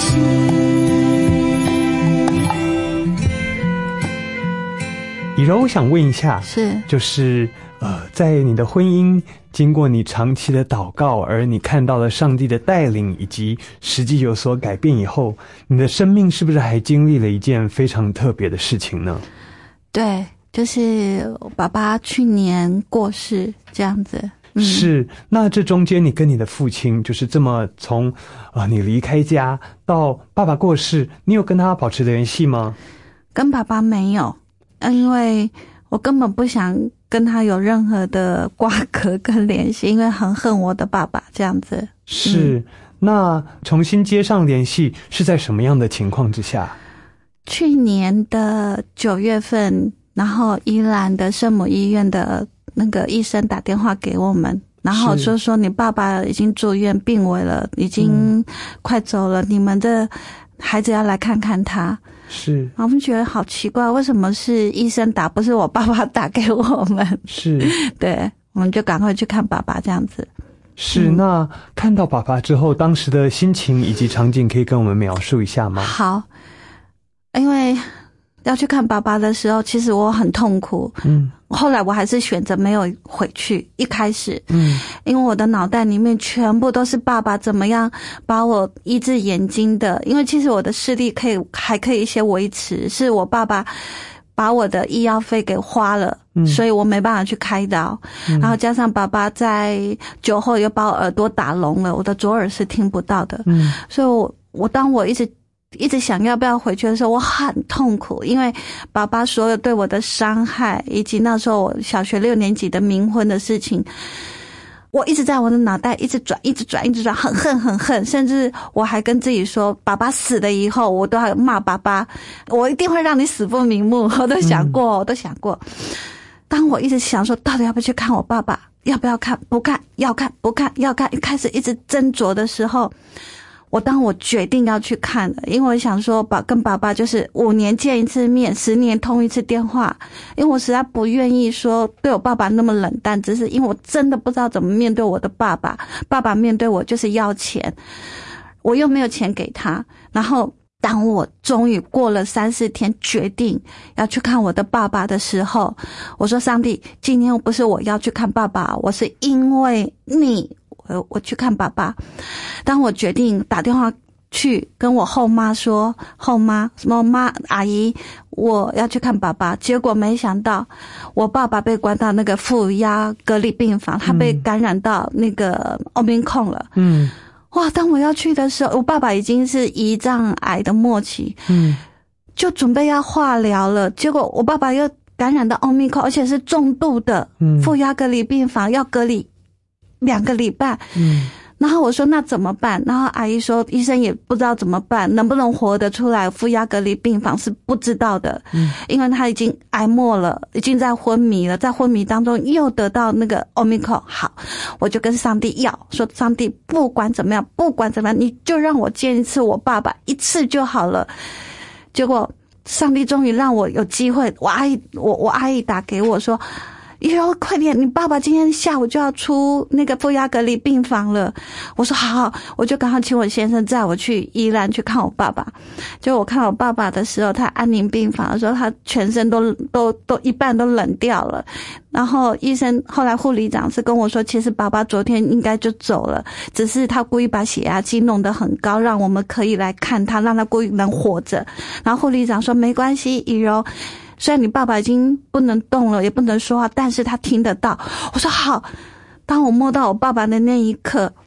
以柔，我想问一下， 是就是呃，在你的婚姻经过你长期的祷告，而你看到了上帝的带领以及实际有所改变以后，你的生命是不是还经历了一件非常特别的事情呢？ 对，就是我爸爸去年过世这样子。嗯、 是，那这中间你跟你的父亲就是这么从呃你离开家到爸爸过世，你有跟他保持联系吗？ 跟爸爸没有，因为我根本不想跟他有任何的瓜葛跟联系，因为很恨我的爸爸这样子。 是、嗯、那重新接上联系是在什么样的情况之下？ 去年的九月份，然后宜兰的圣母医院的那个医生打电话给我们，然后说说你爸爸已经住院病危了，已经快走了、嗯、你们的孩子要来看看他。 是， 然后我们觉得好奇怪，为什么是医生打，不是我爸爸打给我们？ 是，对， 我们就赶快去看爸爸这样子。 是、嗯、那看到爸爸之后，当时的心情以及场景可以跟我们描述一下吗？ 好，因为要去看爸爸的时候，其实我很痛苦。嗯，后来我还是选择没有回去。一开始，嗯，因为我的脑袋里面全部都是爸爸怎么样把我医治眼睛的。因为其实我的视力可以还可以一些维持，是我爸爸把我的医药费给花了，嗯，所以我没办法去开刀。嗯，然后加上爸爸在酒后又把我耳朵打聋了，我的左耳是听不到的。嗯，所以我我当我一直。一直想要不要回去的时候，我很痛苦，因为爸爸所有对我的伤害，以及那时候我小学六年级的冥婚的事情，我一直在我的脑袋一直转，一直转，一直转，很恨，很恨，甚至我还跟自己说，爸爸死了以后，我都要骂爸爸，我一定会让你死不瞑目，我都想过，嗯、我都想过。当我一直想说，到底要不要去看我爸爸？要不要看？不看，要看，不看，要看，开始一直斟酌的时候。我当我决定要去看了，因为我想说把跟爸爸就是五年见一次面，十年通一次电话，因为我实在不愿意说对我爸爸那么冷淡，只是因为我真的不知道怎么面对我的爸爸，爸爸面对我就是要钱，我又没有钱给他。然后当我终于过了三四天决定要去看我的爸爸的时候，我说上帝，今天不是我要去看爸爸，我是因为你我我去看爸爸。当我决定打电话去跟我后妈说，后妈什么妈阿姨，我要去看爸爸，结果没想到我爸爸被关到那个负压隔离病房，他被感染到那个欧米控了。嗯，哇！当我要去的时候，我爸爸已经是胰脏癌的末期，嗯，就准备要化疗了，结果我爸爸又感染到欧米控，而且是重度的负压隔离病房，要隔离两个礼拜。嗯。然后我说那怎么办？然后阿姨说医生也不知道怎么办，能不能活得出来负压隔离病房是不知道的。嗯，因为他已经癌末了，已经在昏迷了，在昏迷当中又得到那个 Omicron。好，我就跟上帝要说，上帝不管怎么样，不管怎么样，你就让我见一次我爸爸一次就好了。结果上帝终于让我有机会，我阿姨我我阿姨打给我说，哟，快点！你爸爸今天下午就要出那个负压隔离病房了。我说好好，我就刚好请我先生载我去宜兰去看我爸爸。就我看我爸爸的时候，他安宁病房的时候，他全身都都都一半都冷掉了。然后医生后来护理长是跟我说，其实爸爸昨天应该就走了，只是他故意把血压计弄得很高，让我们可以来看他，让他故意能活着。然后护理长说没关系，以柔。虽然你爸爸已经不能动了，也不能说话，但是他听得到。我说好。当我摸到我爸爸的那一刻，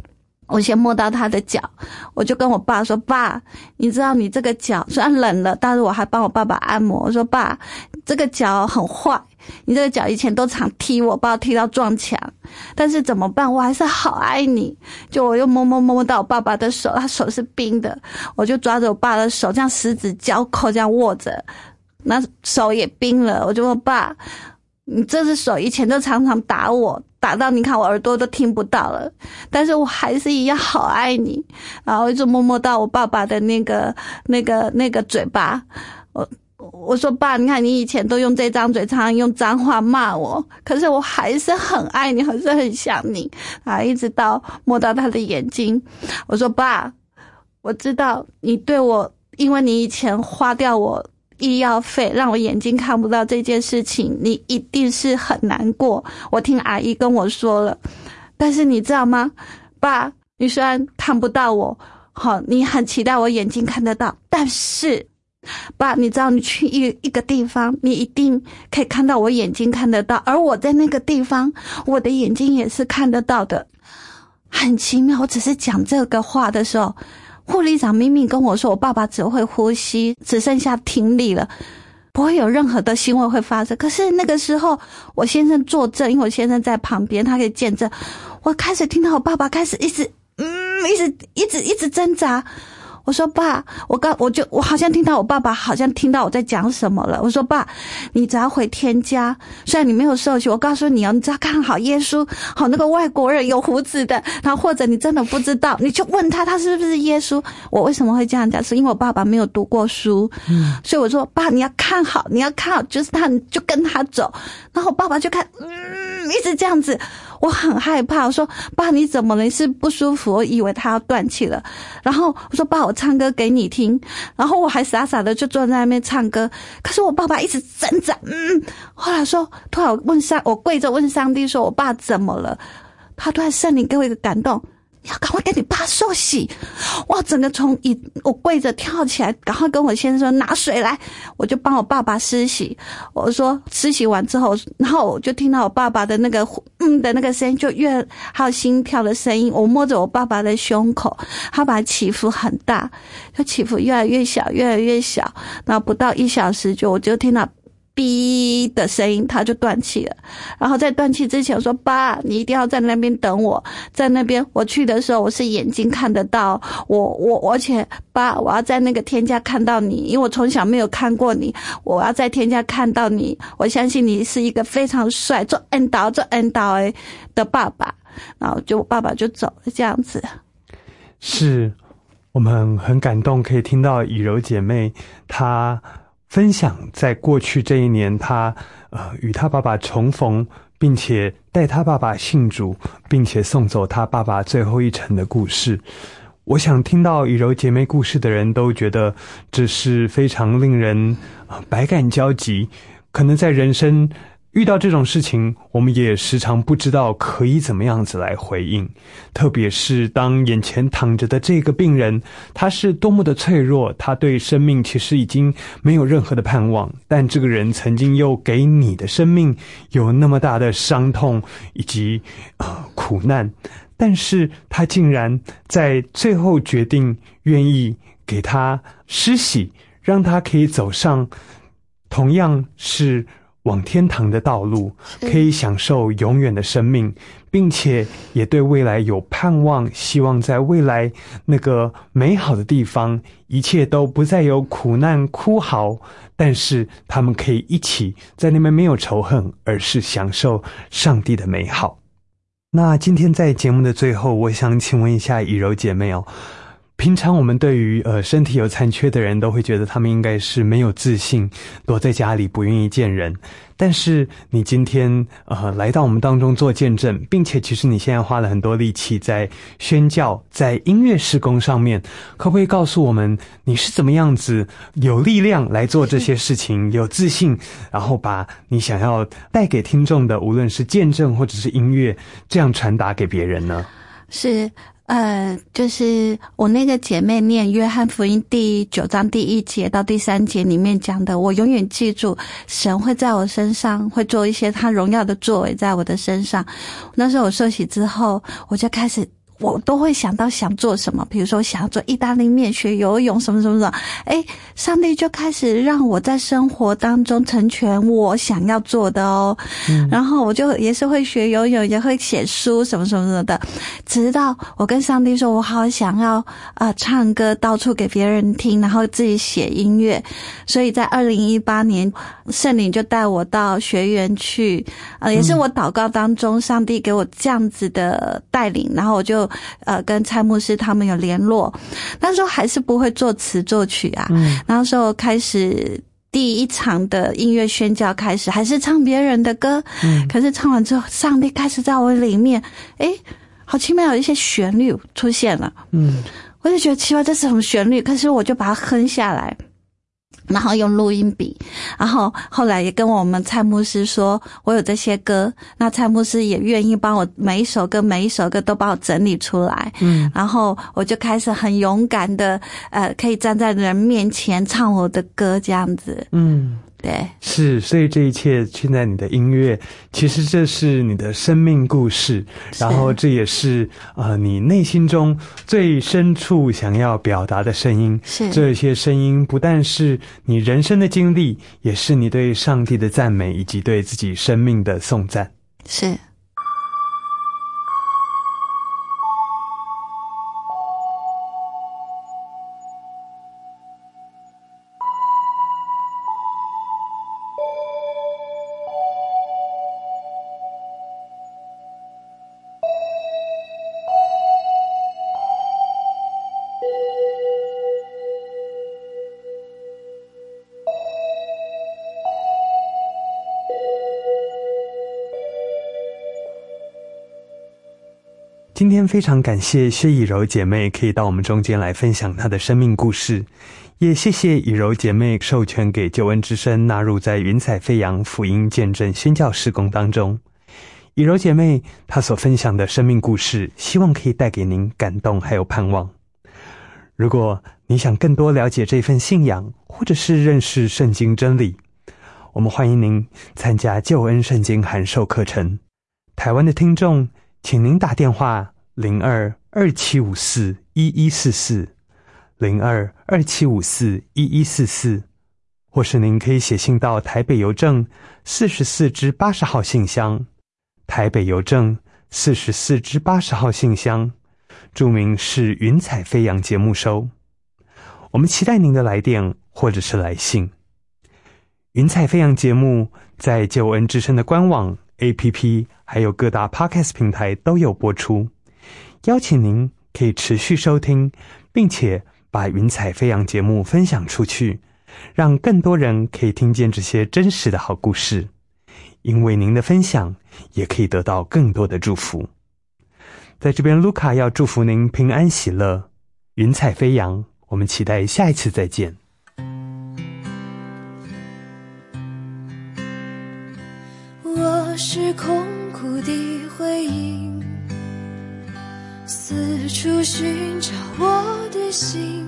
我先摸到他的脚，我就跟我爸说，爸，你知道你这个脚虽然冷了，但是我还帮我爸爸按摩。我说，爸，这个脚很坏，你这个脚以前都常踢我，把我踢到撞墙，但是怎么办，我还是好爱你。就我又摸摸摸到我爸爸的手，他手是冰的，我就抓着我爸的手，这样十指交扣这样握着，那手也冰了。我就说，爸，你这只手以前都常常打我，打到你看我耳朵都听不到了，但是我还是一样好爱你。然后一直摸摸到我爸爸的那个那个那个嘴巴，我我说，爸，你看你以前都用这张嘴常常用脏话骂我，可是我还是很爱你，还是很想你。然后一直到摸到他的眼睛，我说，爸，我知道你对我，因为你以前花掉我医药费让我眼睛看不到这件事情，你一定是很难过，我听阿姨跟我说了。但是你知道吗，爸，你虽然看不到我，好，你很期待我眼睛看得到，但是爸，你知道你去一一个地方，你一定可以看到我眼睛看得到，而我在那个地方，我的眼睛也是看得到的。很奇妙，我只是讲这个话的时候，护理长明明跟我说我爸爸只会呼吸，只剩下听力了，不会有任何的行为会发生。可是那个时候我先生作证，因为我先生在旁边，他可以见证，我开始听到我爸爸开始一直嗯一直一直一直挣扎。我说，爸，我刚我就我好像听到我爸爸好像听到我在讲什么了。我说，爸，你只要回天家，虽然你没有受洗，我告诉你哦，你只要看好耶稣，好那个外国人有胡子的，然后或者你真的不知道，你就问他他是不是耶稣。我为什么会这样讲，是因为我爸爸没有读过书，嗯，所以我说，爸，你要看好，你要看好，就是他，你就跟他走。然后我爸爸就看，嗯，一直这样子。我很害怕，我说，爸，你怎么了？你是不舒服？我以为他要断气了。然后我说，爸，我唱歌给你听。然后我还傻傻的就坐在那边唱歌，可是我爸爸一直挣扎，嗯。后来说，突然我问上，我跪着问上帝说，我爸怎么了？他突然圣灵给我一个感动，你要赶快给你爸受洗。哇，整个从一我跪着跳起来，赶快跟我先生说拿水来，我就帮我爸爸施洗。我说施洗完之后，然后我就听到我爸爸的那个嗯的那个声音，就越还有心跳的声音。我摸着我爸爸的胸口，他把起伏很大，就起伏越来越小，越来越小。然后不到一小时就我就听到哔的声音，他就断气了。然后在断气之前，我说，爸，你一定要在那边等我，在那边我去的时候，我是眼睛看得到我我而且爸，我要在那个天家看到你，因为我从小没有看过你，我要在天家看到你，我相信你是一个非常帅做恩导做恩导诶的爸爸。然后就我爸爸就走了，这样子。 是我们很感动，可以听到以柔姐妹她分享在过去这一年，她呃与她爸爸重逢，并且带她爸爸信主，并且送走她爸爸最后一程的故事。我想听到以柔姐妹故事的人都觉得这是非常令人呃百感交集。可能在人生遇到这种事情，我们也时常不知道可以怎么样子来回应，特别是当眼前躺着的这个病人，他是多么的脆弱，他对生命其实已经没有任何的盼望，但这个人曾经又给你的生命有那么大的伤痛以及呃苦难，但是他竟然在最后决定愿意给他施洗，让他可以走上同样是往天堂的道路，可以享受永远的生命，并且也对未来有盼望，希望在未来那个美好的地方，一切都不再有苦难哭嚎，但是他们可以一起在那边没有仇恨，而是享受上帝的美好。那今天在节目的最后，我想请问一下以柔姐妹哦，平常我们对于呃身体有残缺的人都会觉得他们应该是没有自信，躲在家里不愿意见人。但是你今天呃来到我们当中做见证，并且其实你现在花了很多力气在宣教，在音乐事工上面，可不可以告诉我们你是怎么样子有力量来做这些事情，有自信，然后把你想要带给听众的，无论是见证或者是音乐，这样传达给别人呢？ 是呃，就是我那个姐妹念约翰福音第九章第一节到第三节里面讲的，我永远记住神会在我身上会做一些他荣耀的作为在我的身上。那时候我受洗之后，我就开始我都会想到想做什么，比如说想要做意大利面、学游泳什么什么什么，诶，上帝就开始让我在生活当中成全我想要做的哦。嗯、然后我就也是会学游泳，也会写书什么什么什么的，直到我跟上帝说我好想要啊、呃、唱歌到处给别人听，然后自己写音乐。所以在二零一八年圣灵就带我到学园去，呃也是我祷告当中上帝给我这样子的带领，然后我就呃跟蔡牧师他们有联络。那时候还是不会作词作曲啊，嗯，那时候开始第一场的音乐宣教开始，还是唱别人的歌，嗯，可是唱完之后，上帝开始在我里面，诶，好奇妙，有一些旋律出现了，嗯，我就觉得奇怪，这是什么旋律？可是我就把它哼下来。然后用录音笔，然后后来也跟我们蔡牧师说我有这些歌，那蔡牧师也愿意帮我每一首歌每一首歌都帮我整理出来，嗯，然后我就开始很勇敢的呃可以站在人面前唱我的歌这样子，嗯，对， 是，所以这一切现在你的音乐，其实这是你的生命故事，然后这也是呃你内心中最深处想要表达的声音。 是， 这些声音不但是你人生的经历，也是你对上帝的赞美，以及对自己生命的颂赞。 是。 今天非常感谢薛以柔姐妹可以到我们中间来分享她的生命故事，也谢谢以柔姐妹授权给救恩之声纳入在云彩飞扬福音见证宣教事工当中。以柔姐妹她所分享的生命故事，希望可以带给您感动还有盼望。如果你想更多了解这份信仰，或者是认识圣经真理，我们欢迎您参加救恩圣经函授课程。台湾的听众请您打电话零二二七五四一一四四 零二二七五四一一四四，或是您可以写信到台北邮政四十四至八十号信箱，台北邮政四十四至八十号信箱，注明是云彩飞扬节目收。我们期待您的来电或者是来信。云彩飞扬节目在救恩之声的官网 A P P 还有各大 Podcast 平台都有播出，邀请您可以持续收听，并且把云彩飞扬节目分享出去，让更多人可以听见这些真实的好故事，因为您的分享也可以得到更多的祝福。在这边卢卡要祝福您平安喜乐，云彩飞扬，我们期待下一次再见。 我是空谷的回音，四处寻找我的心，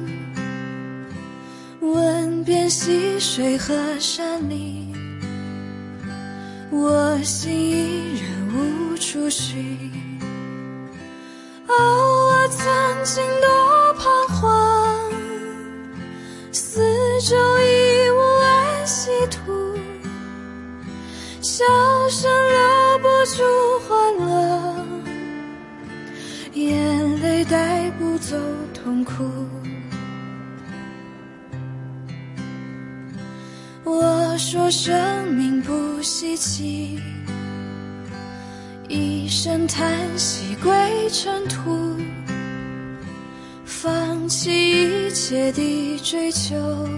问遍溪水和山林，我心依然无处寻。哦，我曾经多彷徨，四周已无安息土，笑声留不住欢乐，眼泪带不走痛苦。我说生命不稀奇，一声叹息归尘土，放弃一切的追求，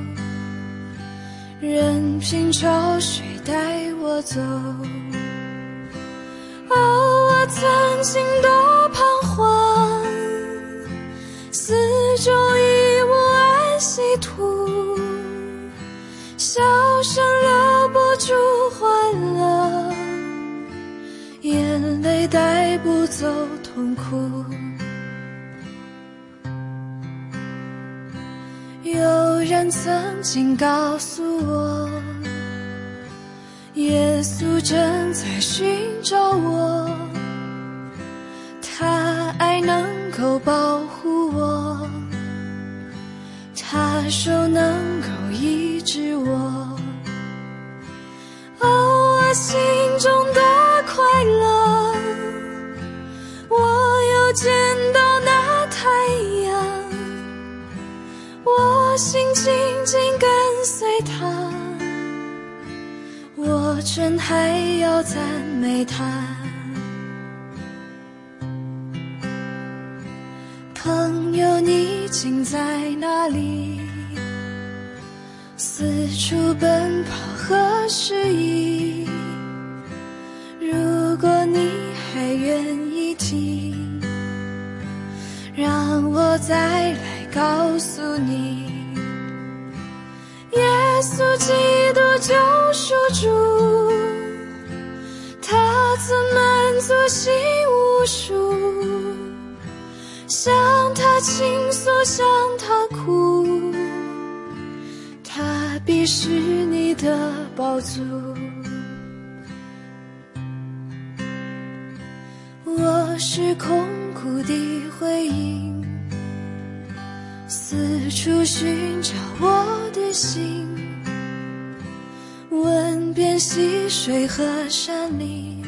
任凭潮水带我走。哦，我曾经多彷徨，四周已无安息土，笑声留不住欢乐，眼泪带不走痛苦。有人曾经告诉我，耶稣正在寻找我，他爱能够保护我，他手能够医治我。哦，我心中的快乐，我又见到那太阳，我心紧紧跟随他，我真还要赞美他。朋友，你竟在哪里？四处奔跑何时已？如果你还愿意听，让我再来告诉你，耶稣基督救赎主，他曾满足心无数，向他倾诉，向他哭，他必是你的宝足。我是空谷的回音，四处寻找我的心，问遍溪水和山林，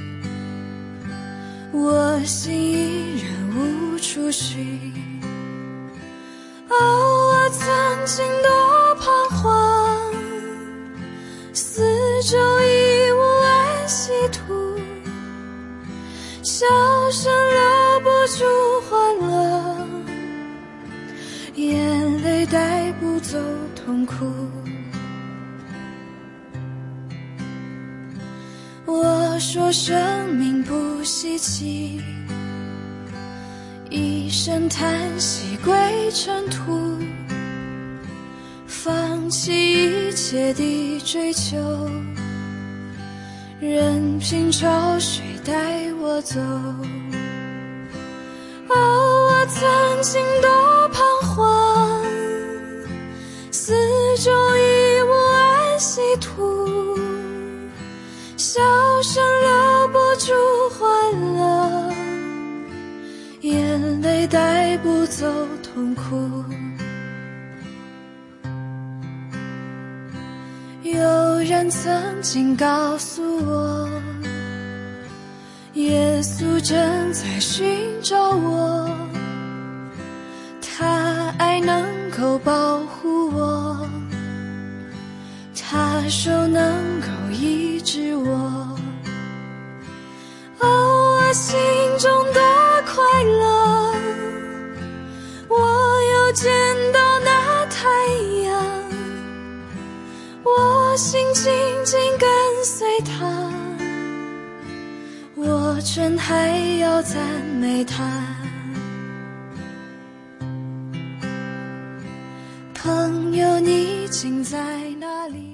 我心依然无处寻。哦，我曾经多彷徨，四周已无安息土，笑声留不住欢乐，眼泪带不走痛苦。我说生命不稀奇，一声叹息归尘土，放弃一切的追求，任凭潮水带我走。哦，我曾经多彷徨，四周已无安息土，笑声留不住欢乐，眼泪带不走痛苦。有人曾经告诉我，耶稣正在寻找我，他爱能够保护我，他手能够医治我。哦，我心中的快乐，我又见到那太阳，我心紧紧跟随他，我真还要赞美他。朋友，你竟在哪里？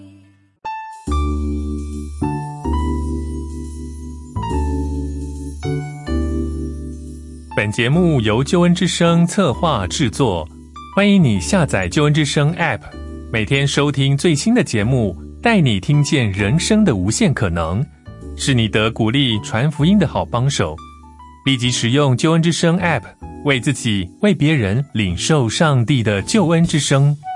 本节目由救恩之声策划制作，欢迎你下载救恩之声 App， 每天收听最新的节目，带你听见人生的无限可能，是你得鼓励传福音的好帮手。立即使用救恩之声 App， 为自己为别人领受上帝的救恩之声。